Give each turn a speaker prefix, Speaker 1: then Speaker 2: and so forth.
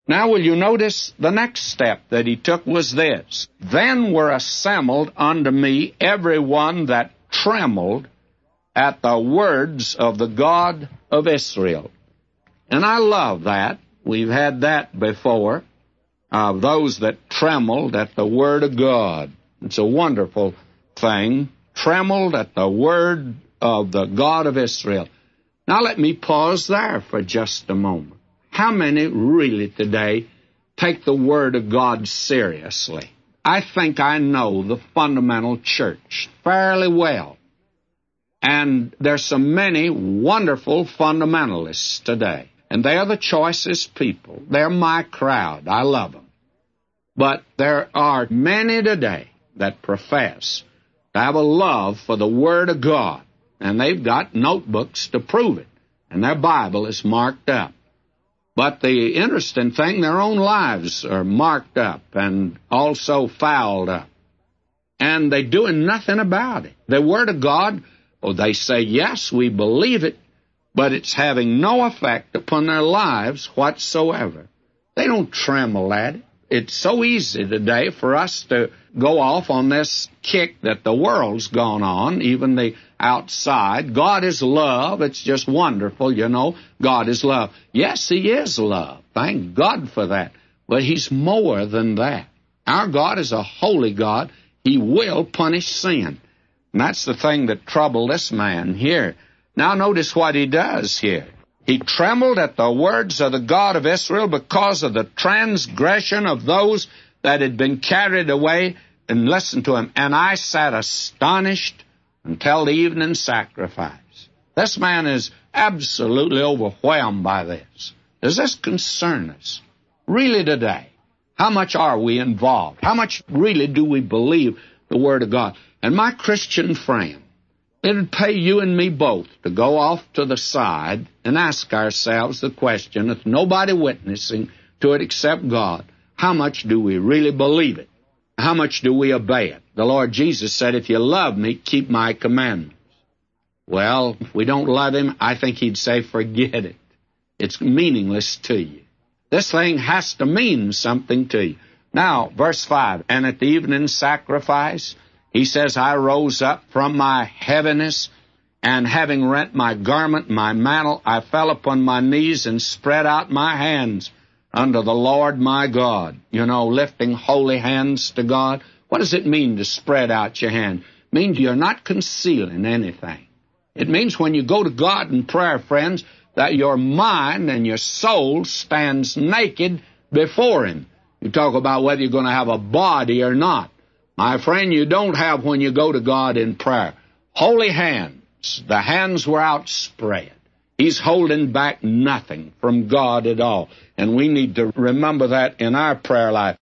Speaker 1: Now will you notice the next step that he took was this. Then were assembled unto me every one that trembled at the words of the God of Israel. And I love that. We've had that before, of those that trembled at the word of God. It's a wonderful thing. Trembled at the word of the God of Israel. Now let me pause there for just a moment. How many really today take the Word of God seriously? I think I know the fundamental church fairly well. And there's so many wonderful fundamentalists today. And they are the choicest people. They're my crowd. I love them. But there are many today that profess to have a love for the Word of God. And they've got notebooks to prove it. And their Bible is marked up. But the interesting thing, their own lives are marked up and also fouled up. And they're doing nothing about it. The Word of God, they say, yes, we believe it, but it's having no effect upon their lives whatsoever. They don't tremble at it. It's so easy today for us to go off on this kick that the world's gone on, even the outside. God is love. It's just wonderful, you know. God is love. Yes, He is love. Thank God for that. But He's more than that. Our God is a holy God. He will punish sin. And that's the thing that troubled this man here. Now notice what he does here. He trembled at the words of the God of Israel because of the transgression of those that had been carried away. And listen to him. And I sat astonished until the evening sacrifice. This man is absolutely overwhelmed by this. Does this concern us? Really today? How much are we involved? How much really do we believe the Word of God? And my Christian friend, it would pay you and me both to go off to the side and ask ourselves the question, with nobody witnessing to it except God, how much do we really believe it? How much do we obey it? The Lord Jesus said, if you love me, keep my commandments. Well, if we don't love Him, I think He'd say, forget it. It's meaningless to you. This thing has to mean something to you. Now, verse 5, and at the evening sacrifice, he says, I rose up from my heaviness, and having rent my garment, my mantle, I fell upon my knees and spread out my hands unto the Lord my God. You know, lifting holy hands to God. What does it mean to spread out your hand? It means you're not concealing anything. It means when you go to God in prayer, friends, that your mind and your soul stands naked before Him. You talk about whether you're going to have a body or not. My friend, you don't have when you go to God in prayer. Holy hands. The hands were outspread. He's holding back nothing from God at all. And we need to remember that in our prayer life.